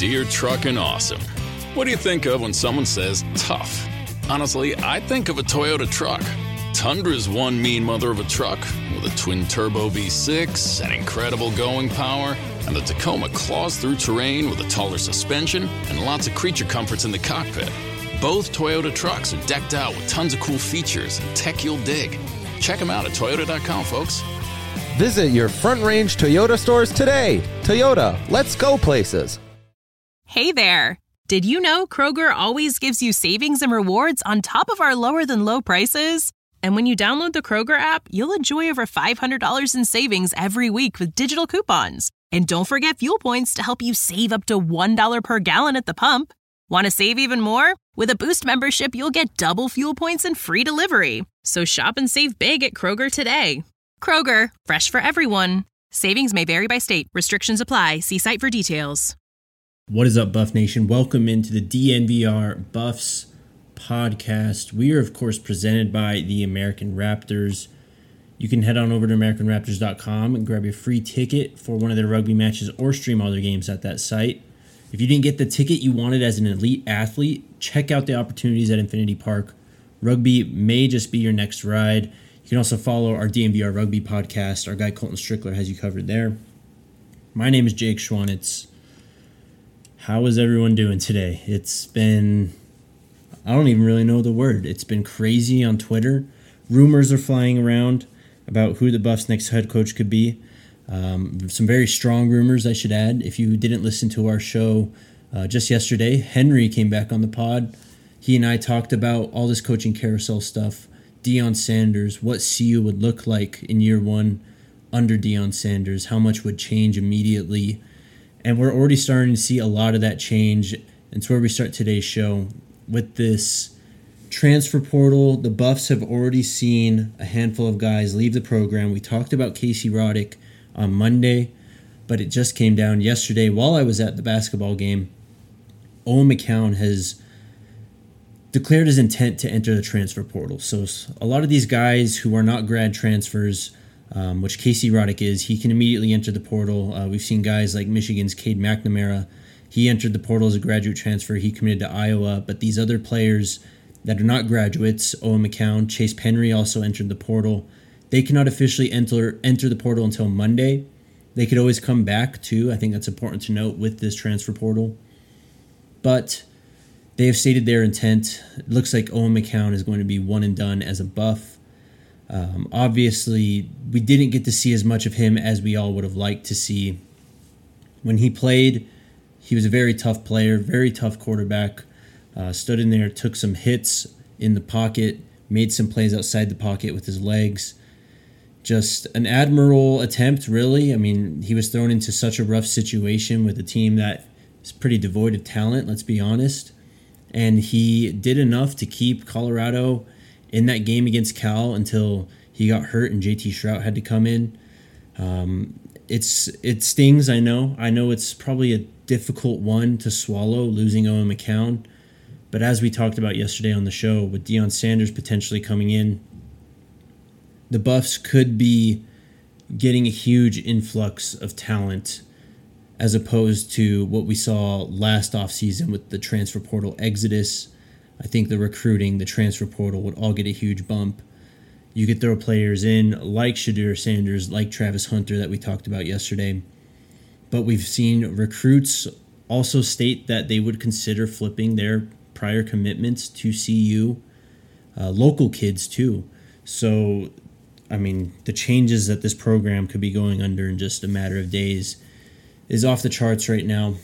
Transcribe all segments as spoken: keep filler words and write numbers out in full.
Deere Truckin' Awesome. What do you think of when someone says tough? Honestly, I think of a Toyota truck. Tundra's one mean mother of a truck with a twin-turbo V six and incredible going power, and the Tacoma claws through terrain with a taller suspension and lots of creature comforts in the cockpit. Both Toyota trucks are decked out with tons of cool features and tech you'll dig. Check them out at toyota dot com, folks. Visit your Front Range Toyota stores today. Toyota, let's go places. Hey there. Did you know Kroger always gives you savings and rewards on top of our lower than low prices? And when you download the Kroger app, you'll enjoy over five hundred dollars in savings every week with digital coupons. And don't forget fuel points to help you save up to one dollar per gallon at the pump. Want to save even more? With a Boost membership, you'll get double fuel points and free delivery. So shop and save big at Kroger today. Kroger, fresh for everyone. Savings may vary by state. Restrictions apply. See site for details. What is up, Buff Nation? Welcome into the D N V R Buffs podcast. We are, of course, presented by the American Raptors. You can head on over to american raptors dot com and grab your free ticket for one of their rugby matches or stream all their games at that site. If you didn't get the ticket you wanted as an elite athlete, check out the opportunities at Infinity Park. Rugby may just be your next ride. You can also follow our D N V R Rugby podcast. Our guy Colton Strickler has you covered there. My name is Jake Schwanitz. How is everyone doing today? It's been, I don't even really know the word. It's been crazy on Twitter. Rumors are flying around about who the Buffs' next head coach could be. Um, some very strong rumors, I should add. If you didn't listen to our show uh, just yesterday, Henry came back on the pod. He and I talked about all this coaching carousel stuff. Deion Sanders, what C U would look like in year one under Deion Sanders, how much would change immediately. And we're already starting to see a lot of that change. And it's where we start today's show with this transfer portal. The Buffs have already seen a handful of guys leave the program. We talked about Casey Roddick on Monday, but it just came down yesterday while I was at the basketball game. Owen McCown has declared his intent to enter the transfer portal. So a lot of these guys who are not grad transfers, um, which Casey Roddick is, he can immediately enter the portal. Uh, we've seen guys like Michigan's Cade McNamara. He entered the portal as a graduate transfer. He committed to Iowa. But these other players that are not graduates, Owen McCown, Chase Penry also entered the portal. They cannot officially enter enter the portal until Monday. They could always come back too. I think that's important to note with this transfer portal. But they have stated their intent. It looks like Owen McCown is going to be one and done as a Buff. Um, obviously, we didn't get to see as much of him as we all would have liked to see. When he played, he was a very tough player, very tough quarterback. Uh, stood in there, took some hits in the pocket, made some plays outside the pocket with his legs. Just an admirable attempt, really. I mean, he was thrown into such a rough situation with a team that is pretty devoid of talent, let's be honest. And he did enough to keep Colorado in that game against Cal until he got hurt and J T Shrout had to come in. Um, it's it stings, I know. I know it's probably a difficult one to swallow, losing Owen McCown. But as we talked about yesterday on the show, with Deion Sanders potentially coming in, the Buffs could be getting a huge influx of talent as opposed to what we saw last offseason with the transfer portal exodus. I think the recruiting, the transfer portal would all get a huge bump. You could throw players in like Shedeur Sanders, like Travis Hunter that we talked about yesterday. But we've seen recruits also state that they would consider flipping their prior commitments to C U, uh, local kids too. So, I mean, the changes that this program could be going under in just a matter of days is off the charts right now.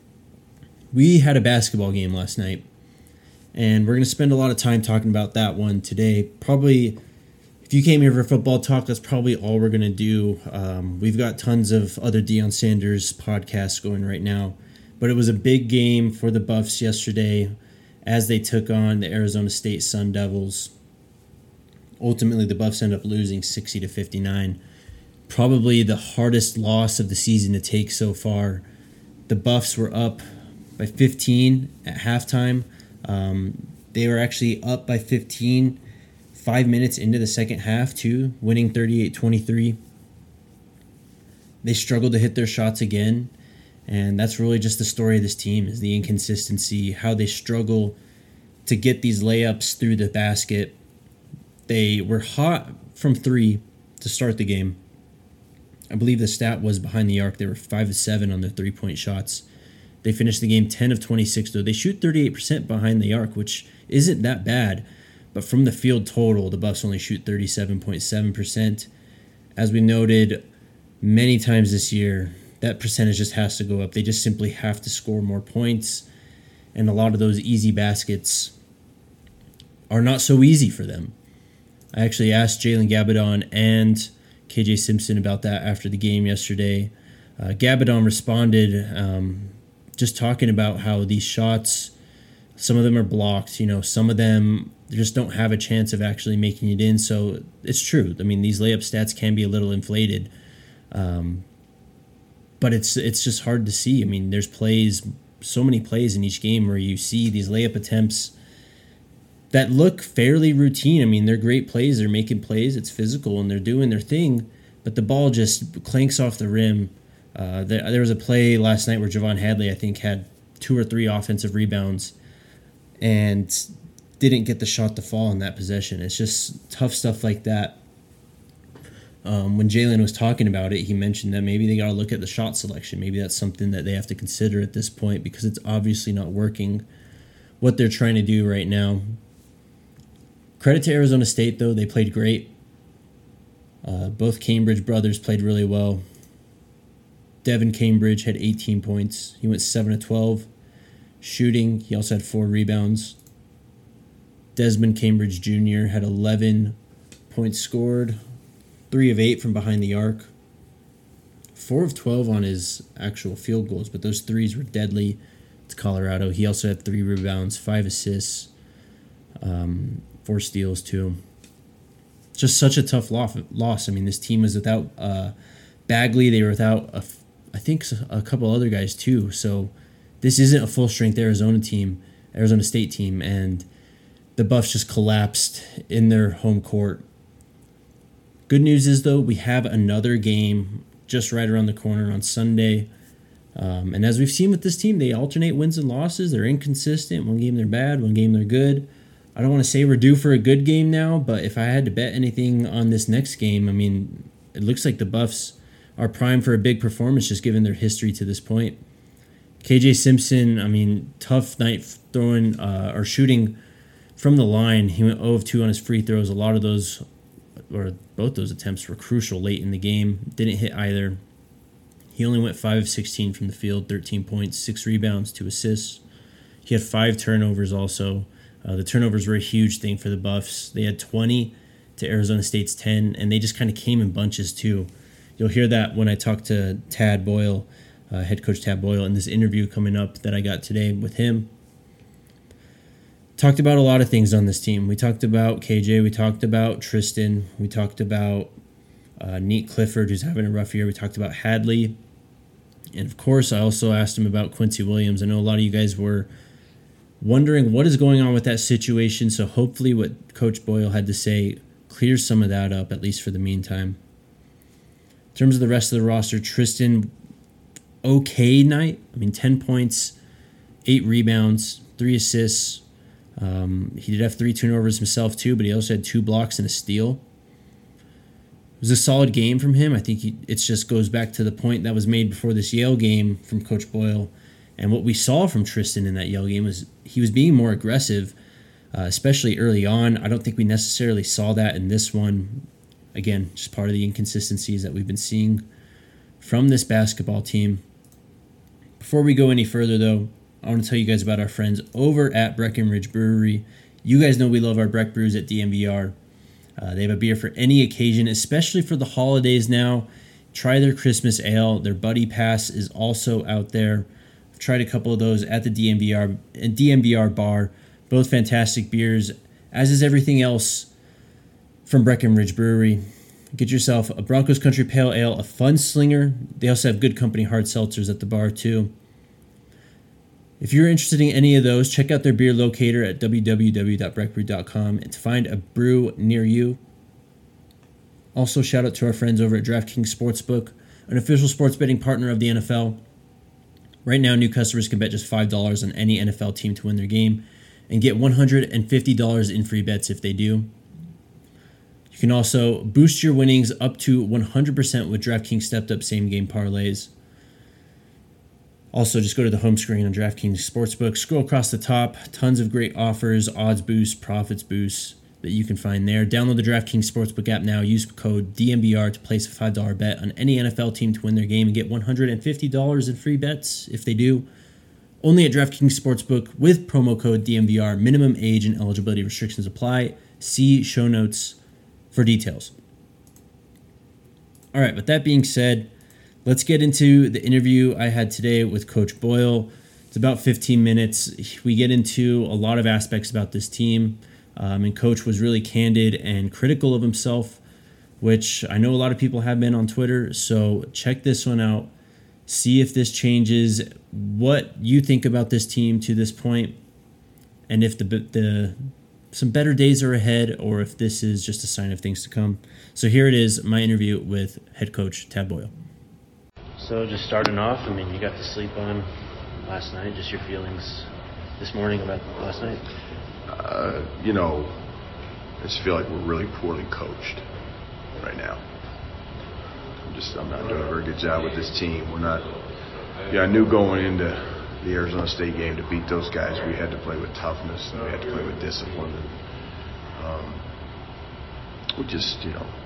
We had a basketball game last night, and we're going to spend a lot of time talking about that one today. Probably, if you came here for football talk, that's probably all we're going to do. Um, we've got tons of other Deion Sanders podcasts going right now, but it was a big game for the Buffs yesterday as they took on the Arizona State Sun Devils. Ultimately, the Buffs end up losing sixty to fifty-nine. Probably the hardest loss of the season to take so far. The Buffs were up by fifteen at halftime. Um, they were actually up by fifteen five minutes into the second half, too, winning thirty-eight twenty-three. They struggled to hit their shots again. And that's really just the story of this team, is the inconsistency, how they struggle to get these layups through the basket. They were hot from three to start the game. I believe the stat was behind the arc. They were five of seven on their three-point shots. They finished the game ten of twenty-six, though. They shoot thirty-eight percent behind the arc, which isn't that bad. But from the field total, the Buffs only shoot thirty-seven point seven percent. As we noted many times this year, that percentage just has to go up. They just simply have to score more points. And a lot of those easy baskets are not so easy for them. I actually asked Jalen Gabadon and K J Simpson about that after the game yesterday. Uh, Gabadon responded um, just talking about how these shots, some of them are blocked. You know, some of them just don't have a chance of actually making it in. So it's true. I mean, these layup stats can be a little inflated. Um, but it's it's just hard to see. I mean, there's plays, so many plays in each game where you see these layup attempts that look fairly routine. I mean, they're great plays. They're making plays. It's physical, and they're doing their thing. But the ball just clanks off the rim. Uh, there, there was a play last night where Javon Hadley, I think, had two or three offensive rebounds and didn't get the shot to fall in that possession. It's just tough stuff like that. Um, when Jalen was talking about it, he mentioned that maybe they got to look at the shot selection. Maybe that's something that they have to consider at this point, because it's obviously not working what they're trying to do right now. Credit to Arizona State, though. They played great. Uh, both Cambridge brothers played really well. Devin Cambridge had eighteen points. He went seven of twelve. Shooting, he also had four rebounds. Desmond Cambridge Junior had eleven points scored. three of eight from behind the arc. four of twelve on his actual field goals, but those threes were deadly to Colorado. He also had three rebounds, five assists, um, four steals too. Just such a tough loss. I mean, this team was without uh, Bagley. They were without, a, I think, a couple other guys too. So this isn't a full-strength Arizona team, Arizona State team, and the Buffs just collapsed in their home court. Good news is, though, we have another game just right around the corner on Sunday. Um, and as we've seen with this team, they alternate wins and losses. They're inconsistent. One game they're bad, one game they're good. I don't want to say we're due for a good game now, but if I had to bet anything on this next game, I mean, it looks like the Buffs are primed for a big performance just given their history to this point. K J Simpson, I mean, tough night throwing uh, or shooting from the line. He went zero of two on his free throws. A lot of those, or both those attempts were crucial late in the game. Didn't hit either. He only went five of sixteen from the field, thirteen points, six rebounds, two assists. He had five turnovers also. Uh, the turnovers were a huge thing for the Buffs. They had twenty to Arizona State's ten, and they just kind of came in bunches too. You'll hear that when I talk to Tad Boyle, uh, head coach Tad Boyle, in this interview coming up that I got today with him. Talked about a lot of things on this team. We talked about K J. We talked about Tristan. We talked about uh, Neat Clifford, who's having a rough year. We talked about Hadley. And, of course, I also asked him about Quincy Williams. I know a lot of you guys were wondering what is going on with that situation, so hopefully what Coach Boyle had to say clears some of that up, at least for the meantime. In terms of the rest of the roster, Tristan, okay night. I mean, ten points, eight rebounds, three assists. Um, he did have three turnovers himself too, but he also had two blocks and a steal. It was a solid game from him. I think he, it just goes back to the point that was made before this Yale game from Coach Boyle. And what we saw from Tristan in that Yale game was he was being more aggressive, uh, especially early on. I don't think we necessarily saw that in this one. Again, just part of the inconsistencies that we've been seeing from this basketball team. Before we go any further, though, I want to tell you guys about our friends over at Breckenridge Brewery. You guys know we love our Breck Brews at D N V R. Uh, they have a beer for any occasion, especially for the holidays now. Try their Christmas ale. Their Buddy Pass is also out there. I've tried a couple of those at the D N V R and D N V R bar. Both fantastic beers, as is everything else from Breckenridge Brewery. Get yourself a Broncos Country Pale Ale, a Fun Slinger. They also have Good Company hard seltzers at the bar too. If you're interested in any of those, check out their beer locator at w w w dot breck brew dot com and to find a brew near you. Also, shout out to our friends over at DraftKings Sportsbook, an official sports betting partner of the N F L. Right now, new customers can bet just five dollars on any N F L team to win their game and get one hundred fifty dollars in free bets if they do. You can also boost your winnings up to one hundred percent with DraftKings stepped-up same-game parlays. Also, just go to the home screen on DraftKings Sportsbook. Scroll across the top. Tons of great offers, odds boosts, profits boosts that you can find there. Download the DraftKings Sportsbook app now. Use code D N V R to place a five dollars bet on any N F L team to win their game and get one hundred fifty dollars in free bets if they do. Only at DraftKings Sportsbook with promo code D N V R. Minimum age and eligibility restrictions apply. See show notes for details. All right, with that being said, let's get into the interview I had today with Coach Boyle. It's about fifteen minutes. We get into a lot of aspects about this team, um, and Coach was really candid and critical of himself, which I know a lot of people have been on Twitter, so check this one out. See if this changes what you think about this team to this point, and if the the some better days are ahead, or if this is just a sign of things to come. So here it is, my interview with head coach Tad Boyle. So just starting off, I mean, you got to sleep on last night. Just your feelings this morning about last night? Uh, you know, I just feel like we're really poorly coached right now. I'm just, I'm not doing a very good job with this team. We're not, yeah, I knew going into the Arizona State game to beat those guys, we had to play with toughness and we had to play with discipline. And, um, we just, you know,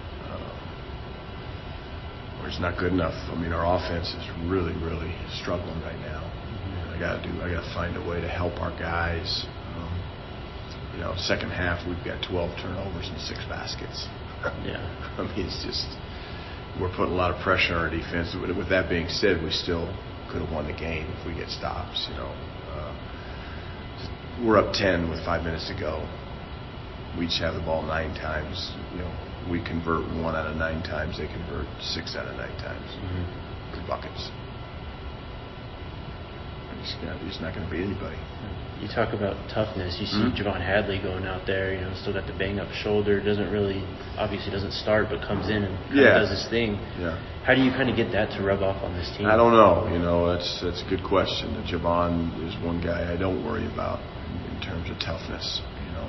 it's not good enough. I mean, our offense is really, really struggling right now. Mm-hmm. I got to do. I got to find a way to help our guys. Um, you know, second half we've got twelve turnovers and six baskets. Yeah. I mean, it's just we're putting a lot of pressure on our defense. With that being said, we still could have won the game if we get stops. You know, uh, we're up ten with five minutes to go. We each have the ball nine times. You know. We convert one out of nine times. They convert six out of nine times. Mm-hmm. Good buckets. He's, gonna, he's not going to beat anybody. You talk about toughness. You see mm-hmm. Javon Hadley going out there. You know, still got the bang up shoulder. Doesn't really, obviously doesn't start, but comes in and yeah. does his thing. Yeah. How do you kind of get that to rub off on this team? I don't know. You know, that's that's a good question. Javon is one guy I don't worry about in, in terms of toughness.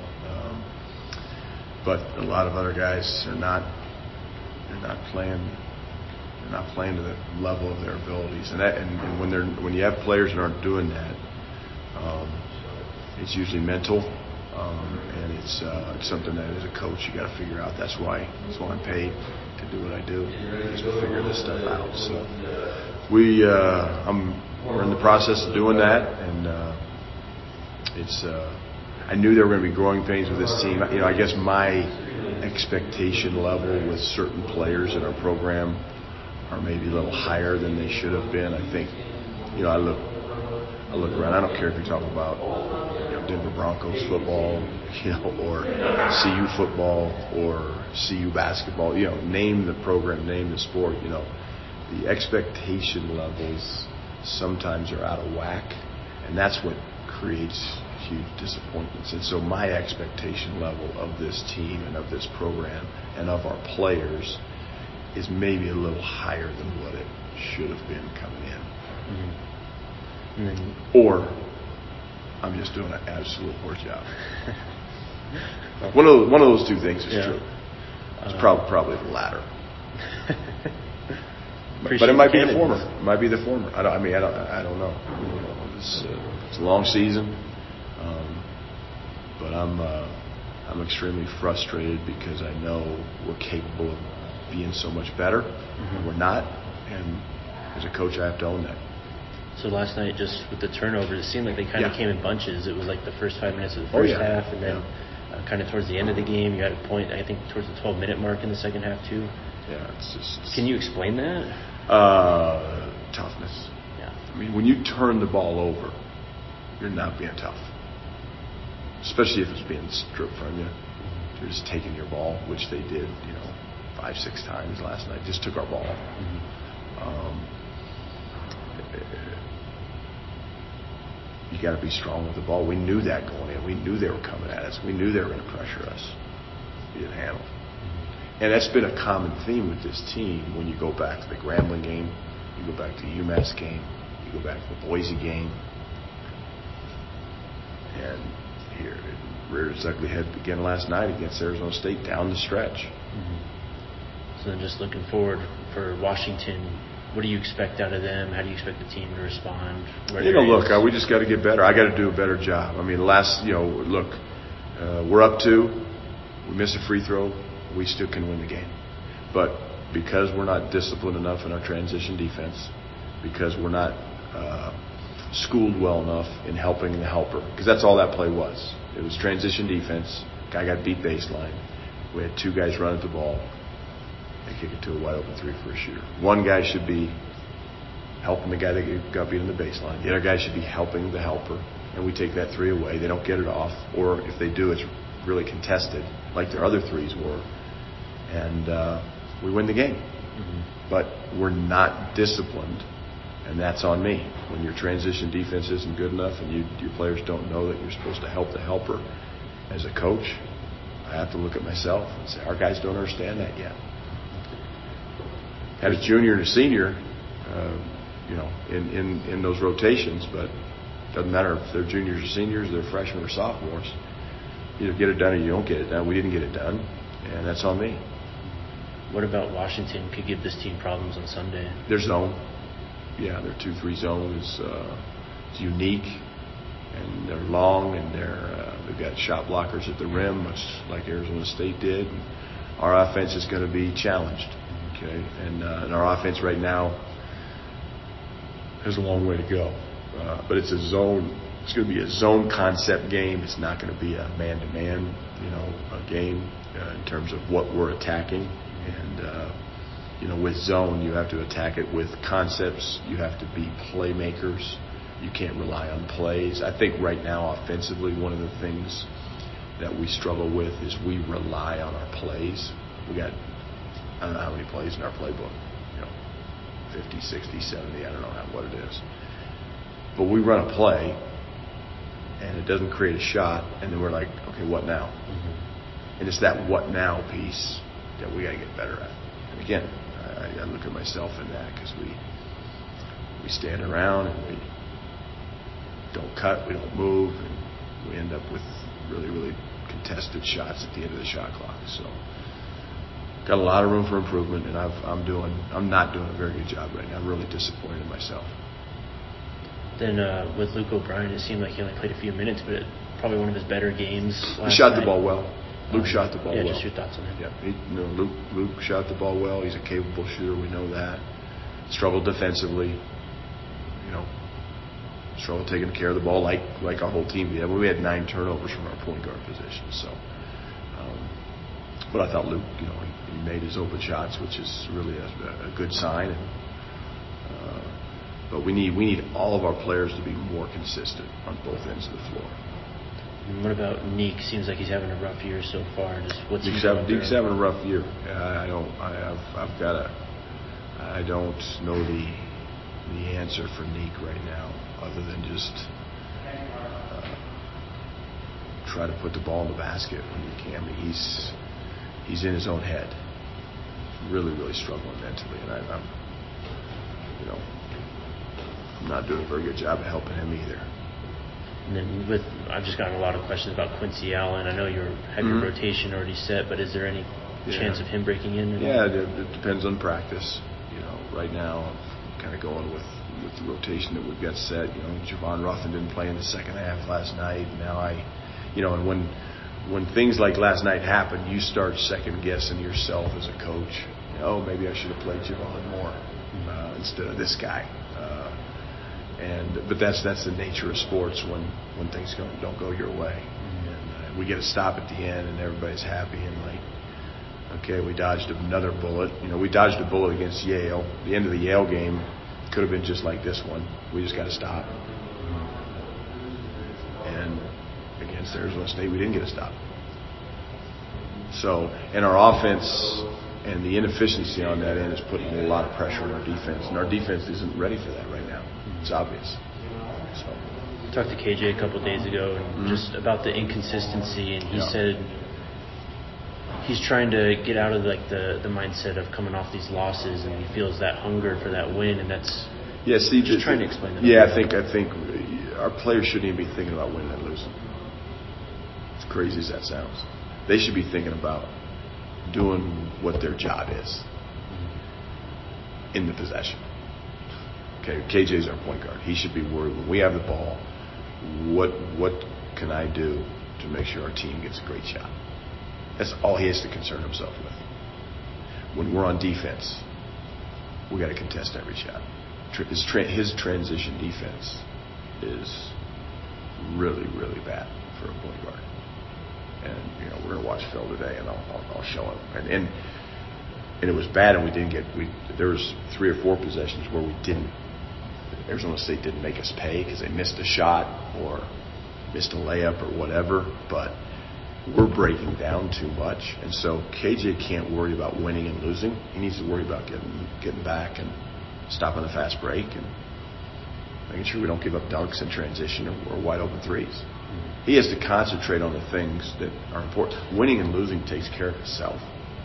But a lot of other guys are not. They're not playing. They're not playing to the level of their abilities. And that, and, and when they're when you have players that aren't doing that, um, it's usually mental, um, and it's uh, it's something that as a coach you got to figure out. That's why that's why I'm paid to do what I do, is to figure this stuff out. So we uh, I'm we're in the process of doing that, and uh, it's. Uh, I knew there were going to be growing pains with this team. You know, I guess my expectation level with certain players in our program are maybe a little higher than they should have been. I think, you know, I look, I look around. I don't care if you talk about, you know, Denver Broncos football, you know, or C U football or C U basketball. You know, name the program, name the sport. You know, the expectation levels sometimes are out of whack, and that's what creates huge disappointments. And so my expectation level of this team and of this program and of our players is maybe a little higher than what it should have been coming in. Mm-hmm. Mm-hmm. Or I'm just doing an absolute poor job. one of those, one of those two things is yeah. true. It's uh, prob- probably the latter. But it might be the former. It might be the former. I, don't, I mean, I don't. I don't know. You know it's, uh, it's a long season. Um, but I'm uh, I'm extremely frustrated because I know we're capable of being so much better. Mm-hmm. We're not, and as a coach, I have to own that. So last night, just with the turnovers, it seemed like they kind of yeah. came in bunches. It was like the first five minutes of the first oh, yeah. half, and then yeah. uh, kind of towards the end of the game, you had a point, I think, towards the twelve-minute mark in the second half, too. Yeah, it's just... Can you explain that? Uh, toughness. Yeah. I mean, when you turn the ball over, you're not being tough. Especially if it's being stripped from you. They're just taking your ball, which they did, you know, five, six times last night. Just took our ball. Mm-hmm. Um, you got to be strong with the ball. We knew that going in. We knew they were coming at us. We knew they were going to pressure us. We didn't handle. Mm-hmm. And that's been a common theme with this team. When you go back to the Grambling game, you go back to the UMass game, you You go back to the Boise game, and here it reared its ugly head again last night against Arizona State down the stretch. Mm-hmm. So then just looking forward for Washington, what do you expect out of them? How do you expect the team to respond? What You know, areas- look, uh, we just got to get better. I got to do a better job. I mean, the last, you know, look, uh, we're up two. We miss a free throw. We still can win the game. But because we're not disciplined enough in our transition defense, because we're not uh, schooled well enough in helping the helper, because that's all that play was. It was transition defense. Guy got beat baseline. We had two guys run at the ball. They kick it to a wide open three for a shooter. One guy should be helping the guy that got beat in the baseline. The other guy should be helping the helper. And we take that three away. They don't get it off. Or if they do, it's really contested, like their other threes were. And uh, we win the game. Mm-hmm. But we're not disciplined. And that's on me. When your transition defense isn't good enough and you, your players don't know that you're supposed to help the helper, as a coach, I have to look at myself and say, our guys don't understand that yet. Had a junior and a senior, uh, you know, in, in, in those rotations, but it doesn't matter if they're juniors or seniors, they're freshmen or sophomores. You either get it done or you don't get it done. We didn't get it done, and that's on me. What about Washington could give this team problems on Sunday? Their zone. Yeah, their two three zone is uh, it's unique, and they're long, and they're uh, they've got shot blockers at the rim, much like Arizona State did. And our offense is going to be challenged. Okay, and, uh, and our offense right now has a long way to go. Uh, but it's a zone. It's going to be a zone concept game. It's not going to be a man-to-man, you know, a game uh, in terms of what we're attacking. And uh, you know, with zone, you have to attack it with concepts. You have to be playmakers. You can't rely on plays. I think right now, offensively, one of the things that we struggle with is we rely on our plays. We got, I don't know how many plays in our playbook, you know, fifty, sixty, seventy, I don't know how, what it is. But we run a play, and it doesn't create a shot, and then we're like, okay, what now? Mm-hmm. And it's that what now piece that we got to get better at. And again, I, I look at myself in that because we we stand around and we don't cut, we don't move, and we end up with really, really contested shots at the end of the shot clock. So got a lot of room for improvement, and I've, I'm doing, I'm not doing a very good job right now. I'm really disappointed in myself. Then uh, with Luke O'Brien, it seemed like he only played a few minutes, but it, probably one of his better games last He shot night. the ball well. Luke um, shot the ball yeah, well. Yeah, just your thoughts on him. Yeah, he, you know, Luke, Luke shot the ball well. He's a capable shooter. We know that. Struggled defensively. You know, struggled taking care of the ball like like our whole team did. I mean, we had nine turnovers from our point guard position. So, um, but I thought Luke, you know, he, he made his open shots, which is really a, a good sign. And, uh, but we need we need all of our players to be more consistent on both ends of the floor. And what about Neek? Seems like he's having a rough year so far. Just what's Neek's he having, going Neek's through? having a rough year. I don't. I, I've I've got a. I don't know the the answer for Neek right now, other than just uh, try to put the ball in the basket when you can. I mean, he's he's in his own head, really, really struggling mentally, and I, I'm, you know, I'm not doing a very good job of helping him either. And then with, I've just gotten a lot of questions about Quincy Allen. I know you have your Mm-hmm. rotation already set, but is there any Yeah. chance of him breaking in? at Yeah, all? it, it depends on practice. You know, right now I'm kind of going with, with the rotation that we've got set. You know, Javon Ruffin didn't play in the second half last night. Now I, you know, and when when things like last night happen, you start second guessing yourself as a coach. You know, oh, maybe I should have played Javon more uh, instead of this guy. Uh, and but that's that's the nature of sports when when things don't don't go your way. And uh, we get a stop at the end, and everybody's happy and like. Okay, we dodged another bullet. You know, we dodged a bullet against Yale. The end of the Yale game could have been just like this one. We just got to stop. And against Arizona State, we didn't get a stop. So, and our offense and the inefficiency on that end is putting a lot of pressure on our defense. And our defense isn't ready for that right now. It's obvious. So. I talked to K J a couple of days ago and Mm-hmm. just about the inconsistency, and he Yeah. said he's trying to get out of like the, the mindset of coming off these losses, and he feels that hunger for that win, and that's Yeah, see, just the, trying to explain that. Yeah, I think I think our players shouldn't even be thinking about winning and losing. As crazy as that sounds, they should be thinking about doing what their job is in the possession. Okay, K J's our point guard. He should be worried when we have the ball. What what can I do to make sure our team gets a great shot? That's all he has to concern himself with. When we're on defense, we got to contest every shot. His, tra- his transition defense is really, really bad for a point guard. And you know, we're gonna watch film today, and I'll, I'll, I'll show him. And, and and it was bad, and we didn't get. We there was three or four possessions where we didn't. Arizona State didn't make us pay because they missed a shot or missed a layup or whatever. But we're breaking down too much, and so K J can't worry about winning and losing. He needs to worry about getting getting back and stopping the fast break and making sure we don't give up dunks in transition or, or wide open threes. Mm-hmm. He has to concentrate on the things that are important. Winning and losing takes care of itself.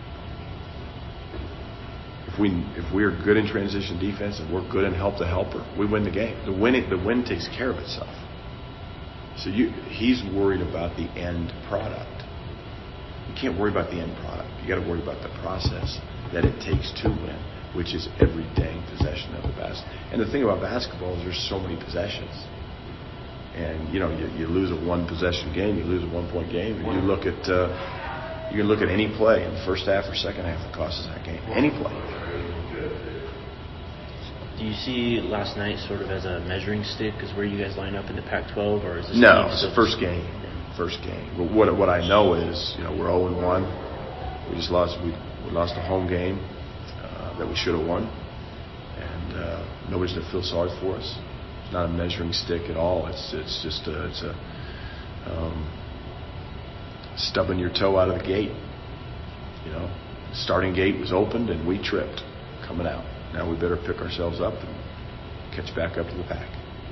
If we if we're good in transition defense and we're good in help the helper, we win the game. The win the win takes care of itself. So you, he's worried about the end product. You can't worry about the end product. You got to worry about the process that it takes to win, which is every dang possession of the basket. And the thing about basketball is there's so many possessions. And you know, you, you lose a one possession game, you lose a one point game, and you look at uh, you can look at any play in the first half or second half that costs us that game. Any play. Do you see last night sort of as a measuring stick as where you guys line up in the Pac twelve, or is this no? It's the first game. First game. But what what I know is, you know, we're oh and one. We just lost. We, we lost a home game uh, that we should have won, and uh, nobody's gonna feel sorry for us. It's not a measuring stick at all. It's it's just a, it's a um, stubbing your toe out of the gate. You know, the starting gate was opened and we tripped coming out. Now we better pick ourselves up and catch back up to the pack.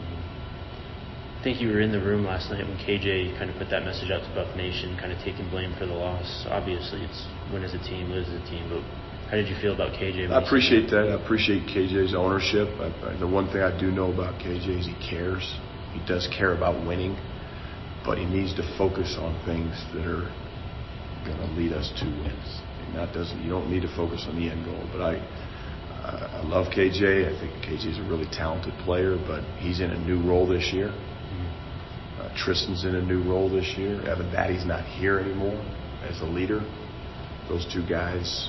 I think you were in the room last night when K J kind of put that message out to Buff Nation, kind of taking blame for the loss. Obviously, it's win as a team, lose as a team, but how did you feel about K J? I appreciate that. I appreciate K J's ownership. I, I, the one thing I do know about K J is he cares. He does care about winning, but he needs to focus on things that are going to lead us to wins. And that doesn't. You don't need to focus on the end goal, but I. Uh, I love K J. I think K J's a really talented player, but he's in a new role this year. Uh, Tristan's in a new role this year. Evan Daddy's not here anymore as a leader. Those two guys.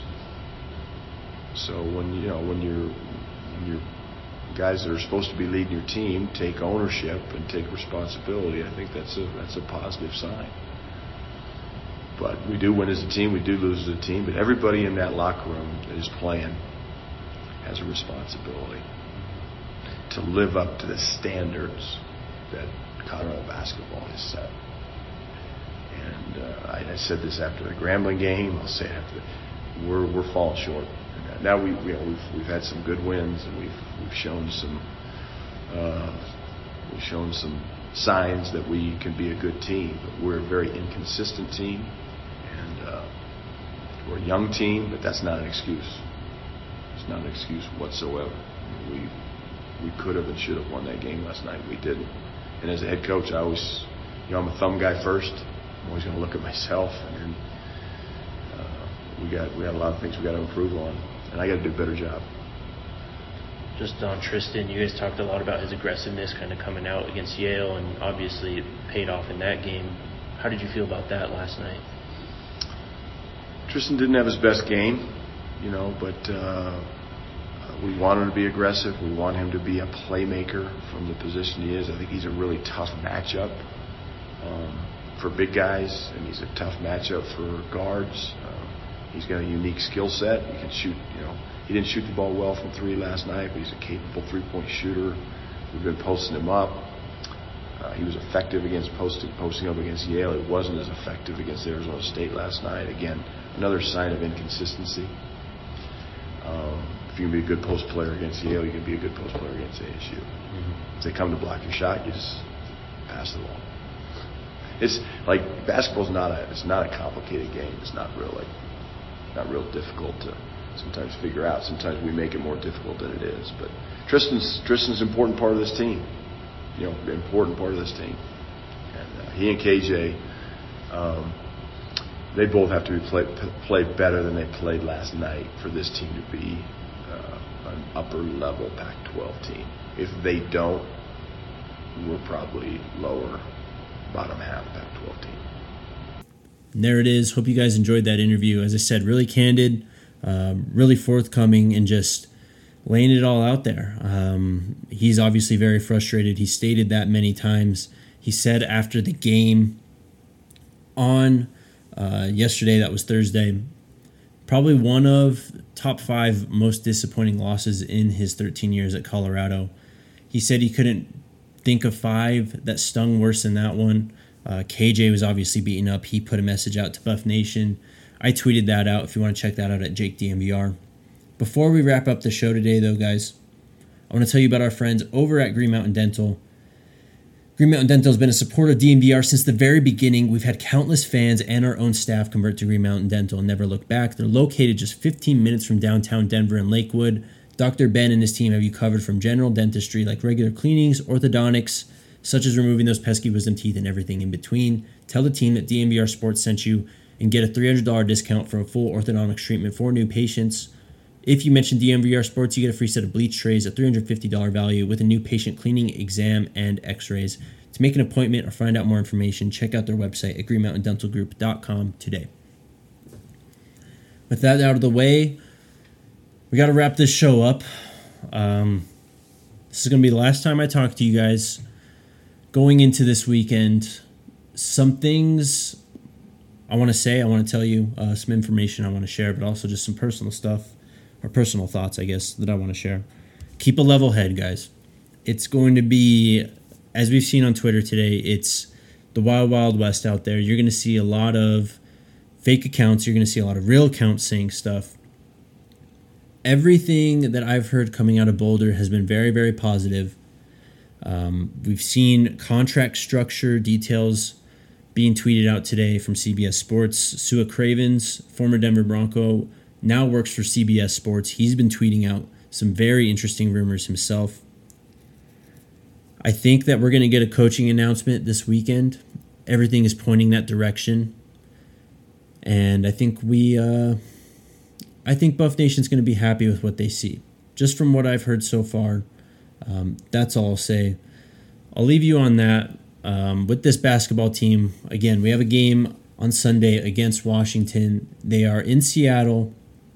So when you know when you're when you're guys that are supposed to be leading your team take ownership and take responsibility, I think that's a that's a positive sign. But we do win as a team. We do lose as a team. But everybody in that locker room that is playing has a responsibility to live up to the standards that Colorado basketball has set. And uh, I, I said this after the Grambling game. I'll say it after the, we're we're falling short. Now we you know, we've we've had some good wins and we've we've shown some uh, we've shown some signs that we can be a good team. But we're a very inconsistent team, and uh, we're a young team. But that's not an excuse. It's not an excuse whatsoever. We we could have and should have won that game last night. We didn't. And as a head coach, I always, you know, I'm a thumb guy first. I'm always going to look at myself, and then uh, we got we got a lot of things we got to improve on, and I got to do a better job. Just on Tristan, you guys talked a lot about his aggressiveness, kind of coming out against Yale, and obviously it paid off in that game. How did you feel about that last night? Tristan didn't have his best game. You know, but uh, we want him to be aggressive. We want him to be a playmaker from the position he is. I think he's a really tough matchup um, for big guys, and he's a tough matchup for guards. Uh, he's got a unique skill set. He can shoot. You know, he didn't shoot the ball well from three last night, but he's a capable three-point shooter. We've been posting him up. Uh, he was effective against posting posting up against Yale. It wasn't as effective against Arizona State last night. Again, another sign of inconsistency. Um, if you can be a good post player against Yale, you can be a good post player against A S U. Mm-hmm. If they come to block your shot, you just pass the ball. It's like basketball's not a it's not a complicated game. It's not really not real difficult to sometimes figure out. Sometimes we make it more difficult than it is. But Tristan's Tristan's an important part of this team. You know, important part of this team. And uh, he and K J, um, they both have to be play, play better than they played last night for this team to be uh, an upper-level Pac twelve team. If they don't, we're probably lower, bottom half Pac twelve team. And there it is. Hope you guys enjoyed that interview. As I said, really candid, um, really forthcoming, and just laying it all out there. Um, he's obviously very frustrated. He stated that many times. He said after the game on uh, yesterday, that was Thursday, probably one of top five most disappointing losses in his thirteen years at Colorado. He said he couldn't think of five that stung worse than that one. Uh, K J was obviously beaten up. He put a message out to Buff Nation. I tweeted that out if you want to check that out at Jake D M V R. Before we wrap up the show today, though, guys, I want to tell you about our friends over at Green Mountain Dental. Green Mountain Dental has been a supporter of D M V R since the very beginning. We've had countless fans and our own staff convert to Green Mountain Dental and never look back. They're located just fifteen minutes from downtown Denver and Lakewood. Doctor Ben and his team have you covered from general dentistry like regular cleanings, orthodontics, such as removing those pesky wisdom teeth and everything in between. Tell the team that D M V R Sports sent you and get a three hundred dollars discount for a full orthodontics treatment for new patients. If you mention D M V R Sports, you get a free set of bleach trays, a three hundred fifty dollars value with a new patient cleaning, exam, and x-rays. To make an appointment or find out more information, check out their website at green mountain dental group dot com today. With that out of the way, we got to wrap this show up. Um, this is going to be the last time I talk to you guys. Going into this weekend, some things I want to say, I want to tell you, uh, some information I want to share, but also just some personal stuff, or personal thoughts, I guess, that I want to share. Keep a level head, guys. It's going to be, as we've seen on Twitter today, it's the wild, wild west out there. You're going to see a lot of fake accounts. You're going to see a lot of real accounts saying stuff. Everything that I've heard coming out of Boulder has been very, very positive. Um, we've seen contract structure details being tweeted out today from C B S Sports. Sua Cravens, former Denver Bronco, now works for C B S Sports. He's been tweeting out some very interesting rumors himself. I think that we're going to get a coaching announcement this weekend. Everything is pointing that direction. And I think we, uh, I think Buff Nation's going to be happy with what they see. Just from what I've heard so far, um, that's all I'll say. I'll leave you on that. Um, with this basketball team, again, we have a game on Sunday against Washington. They are in Seattle.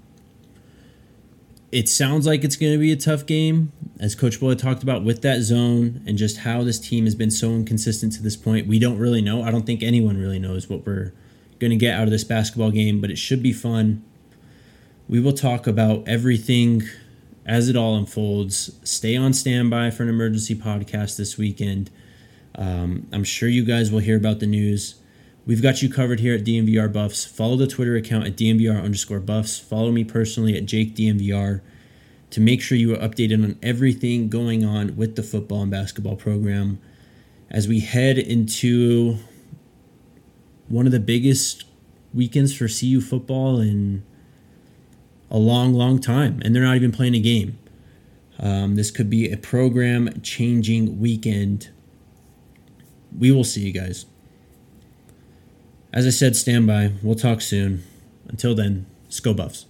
It sounds like it's going to be a tough game, as Coach Boyd talked about, with that zone and just how this team has been so inconsistent to this point. We don't really know. I don't think anyone really knows what we're going to get out of this basketball game, but it should be fun. We will talk about everything as it all unfolds. Stay on standby for an emergency podcast this weekend. Um, I'm sure you guys will hear about the news. We've got you covered here at D M V R Buffs. Follow the Twitter account at D M V R underscore Buffs. Follow me personally at Jake D M V R to make sure you are updated on everything going on with the football and basketball program as we head into one of the biggest weekends for C U football in a long, long time. And they're not even playing a game. Um, this could be a program-changing weekend. We will see you guys. As I said, stand by. We'll talk soon. Until then, let's go Buffs.